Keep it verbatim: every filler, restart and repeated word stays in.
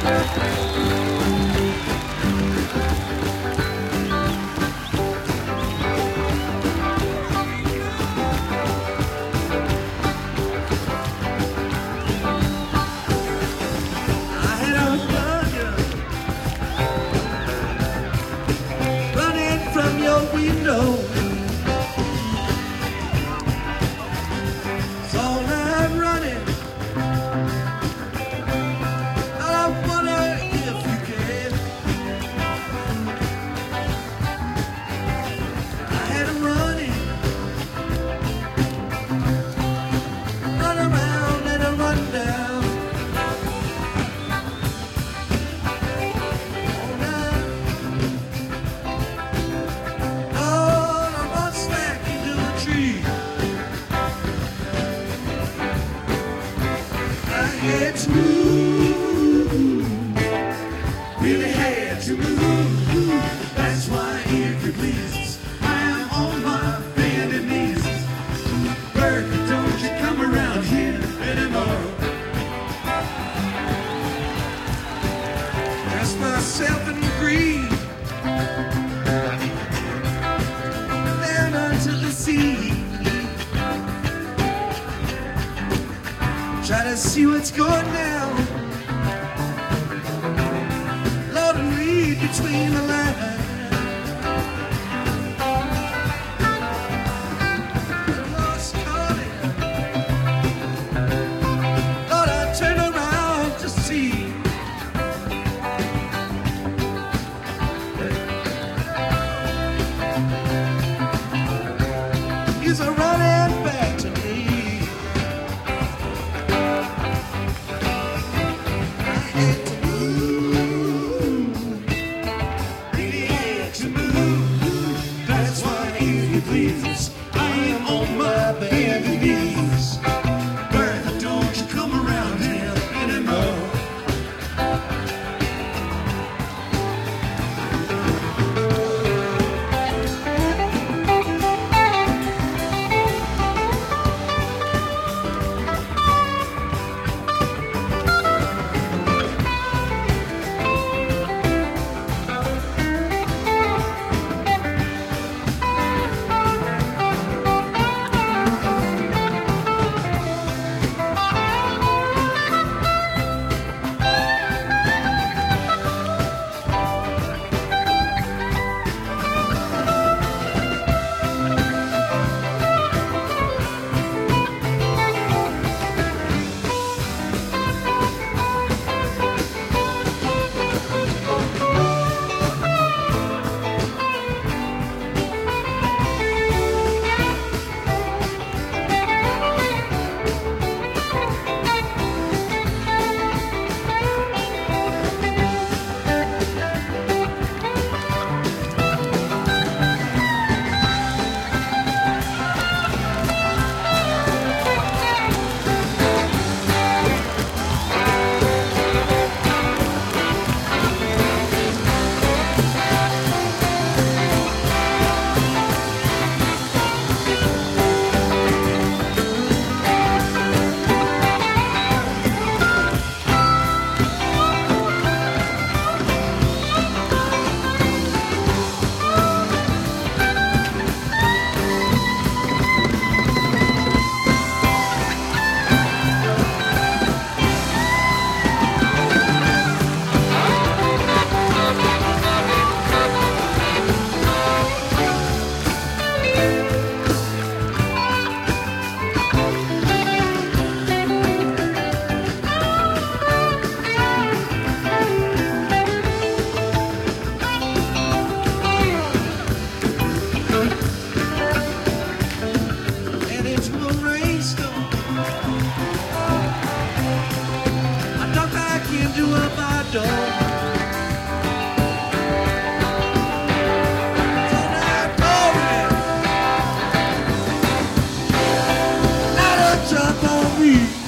Had to move, really had to move. That's why, if you please, I am on my bended knees. Bird, don't you come around here anymore. Dress myself in green, down unto the sea. Try to see what's going down, Lord, and read between the lines. Lost calling, Lord, I turn around to see. He's a running back to me. Please, I am on my bended knees. Bertha, don't you come around here anymore. Drop on me.